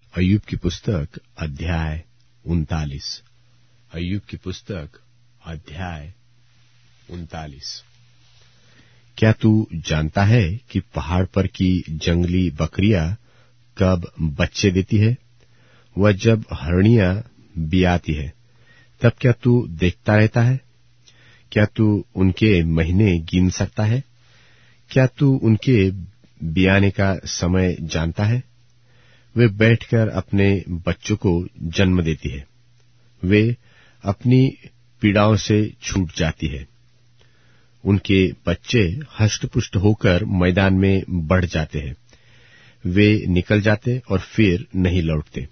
अय्यूब की पुस्तक अध्याय 39। अय्यूब की पुस्तक अध्याय 39। क्या तू जानता है कि पहाड़ पर की जंगली बकरियां कब बच्चे देती है? वह जब हरणियां बियाती है तब क्या तू देखता रहता है? क्या तू उनके महीने गिन सकता है? क्या तू उनके बियाने का समय जानता है? वे बैठकर अपने बच्चों को जन्म देती है, वे अपनी पीड़ाओं से छूट जाती है। उनके बच्चे हष्टपुष्ट होकर मैदान में बढ़ जाते हैं, वे निकल जाते और फिर नहीं लौटते।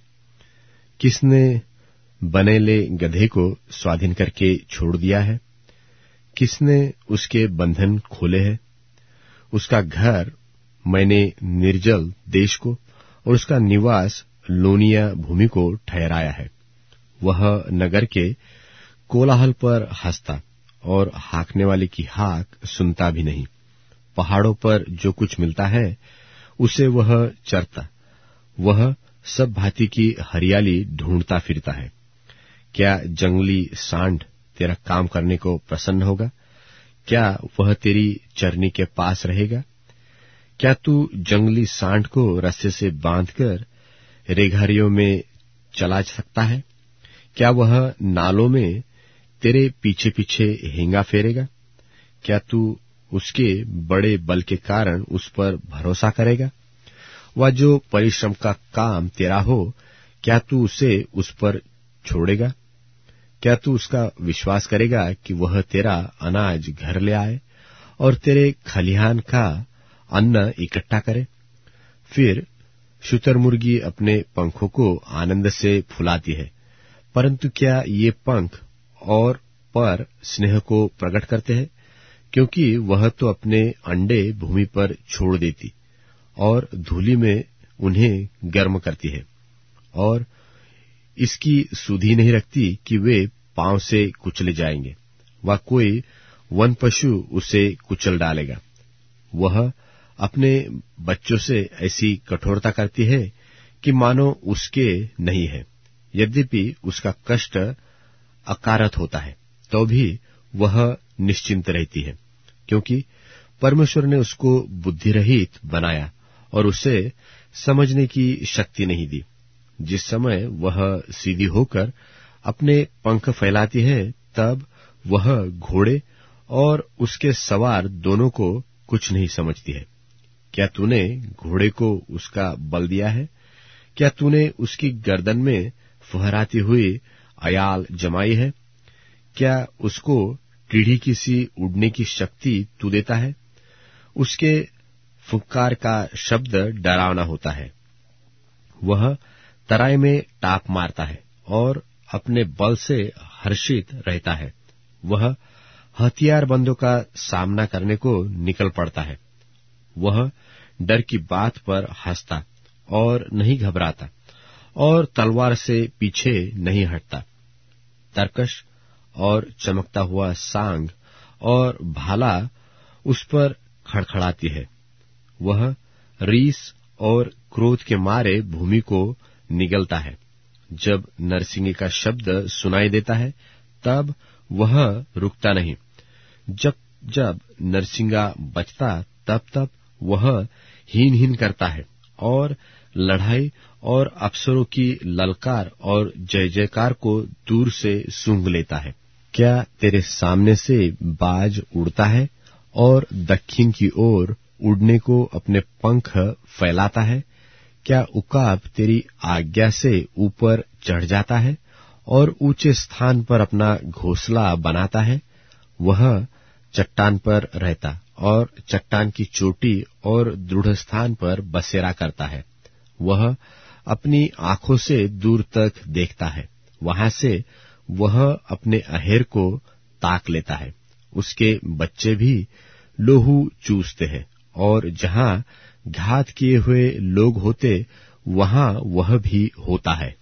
किसने बनेले गधे को स्वाधीन करके छोड़ दिया है? किसने उसके बंधन खोले हैं? उसका घर मैंने निर्जल देश को और उसका निवास लोनिया भूमि को ठहराया है। वह नगर के कोलाहल पर हंसता और हाँकने वाले की हाँक सुनता भी नहीं। पहाड़ों पर जो कुछ मिलता है उसे वह चरता, वह सब भांति की हरियाली ढूंढता फिरता है। क्या जंगली सांड तेरा काम करने को प्रसन्न होगा? क्या वह तेरी चरनी के पास रहेगा? क्या तू जंगली सांड को रस्से से बांधकर रेघारियों में चला सकता है? क्या वह नालों में तेरे पीछे पीछे हेंगा फेरेगा? क्या तू उसके बड़े बल के कारण उस पर भरोसा करेगा? वह जो परिश्रम का काम तेरा हो, क्या तू उसे उस पर छोड़ेगा? क्या तू उसका विश्वास करेगा कि वह तेरा अनाज घर ले आए और तेरे खलिहान का अन्न इकट्ठा करे? फिर शुतुरमुर्गी अपने पंखों को आनंद से फुलाती है, परंतु क्या ये पंख और पर स्नेह को प्रकट करते हैं? क्योंकि वह तो अपने अंडे भूमि पर छोड़ देती और धूलि में उन्हें गर्म करती है, और इसकी सुधि नहीं रखती कि वे पांव से कुचले जाएंगे। वह कोई वन पशु उसे कुचल डालेगा। वह अपने बच्चों से ऐसी कठोरता करती है कि मानो उसके नहीं है। यद्यपि उसका कष्ट अकारत होता है तो भी वह निश्चिंत रहती है, क्योंकि परमेश्वर ने उसको बुद्धि रहित बनाया और उसे समझने की शक्ति नहीं दी। जिस समय वह सीधी होकर अपने पंख फैलाती है, तब वह घोड़े और उसके सवार दोनों को कुछ नहीं समझती है। क्या तूने घोड़े को उसका बल दिया है? क्या तूने उसकी गर्दन में फहराती हुई अयाल जमाई है? क्या उसको टीढ़ी की सी उड़ने की शक्ति तू देता है? उसके फुंकार का शब्द डरावना होता है। वह तराई में टाप मारता है और अपने बल से हर्षित रहता है। वह हथियारबंदों का सामना करने को निकल पड़ता है। वह डर की बात पर हंसता और नहीं घबराता और तलवार से पीछे नहीं हटता। तरकश और चमकता हुआ सांग और भाला उस पर खड़खड़ाती है। वह रीस और क्रोध के मारे भूमि को निगलता है। जब नरसिंगे का शब्द सुनाई देता है, तब वह रुकता नहीं। जब जब नरसिंगा बजता, तब तब वह हीन हीन करता है और लड़ाई और अफसरों की ललकार और जय जयकार को दूर से सूंघ लेता है। क्या तेरे सामने से बाज उड़ता है और दक्षिण की ओर उड़ने को अपने पंख फैलाता है? क्या उकाब तेरी आज्ञा से ऊपर चढ़ जाता है और ऊंचे स्थान पर अपना घोंसला बनाता है? वह चट्टान पर रहता और चट्टान की चोटी और दृढ़ स्थान पर बसेरा करता है। वह अपनी आंखों से दूर तक देखता है, वहां से वह अपने अहेर को ताक लेता है। उसके बच्चे भी लोहू चूसते हैं और जहां घात किए हुए लोग होते, वहां वह भी होता है।